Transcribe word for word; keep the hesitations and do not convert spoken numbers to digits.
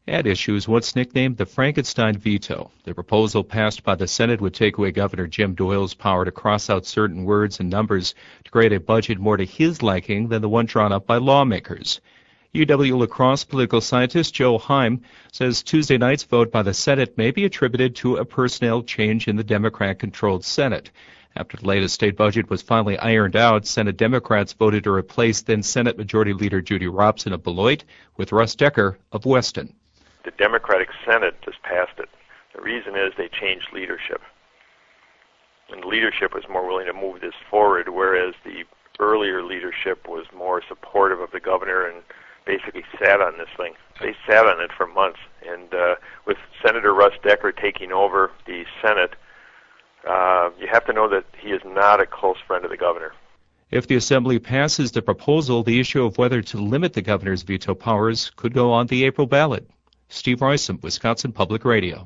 At issue is what's nicknamed the Frankenstein veto. The proposal passed by the Senate would take away Governor Jim Doyle's power to cross out certain words and numbers to create a budget more to his liking than the one drawn up by lawmakers. U W-La Crosse political scientist Joe Heim says Tuesday night's vote by the Senate may be attributed to a personnel change in the Democrat-controlled Senate. After the latest state budget was finally ironed out, Senate Democrats voted to replace then Senate Majority Leader Judy Robson of Beloit with Russ Decker of Weston. The Democratic Senate just passed it. The reason is they changed leadership. And the leadership was more willing to move this forward, whereas the earlier leadership was more supportive of the governor and basically sat on this thing. They sat on it for months. And uh, with Senator Russ Decker taking over the Senate, uh, you have to know that he is not a close friend of the governor. If the Assembly passes the proposal, the issue of whether to limit the governor's veto powers could go on the April ballot. Steve Royson, Wisconsin Public Radio.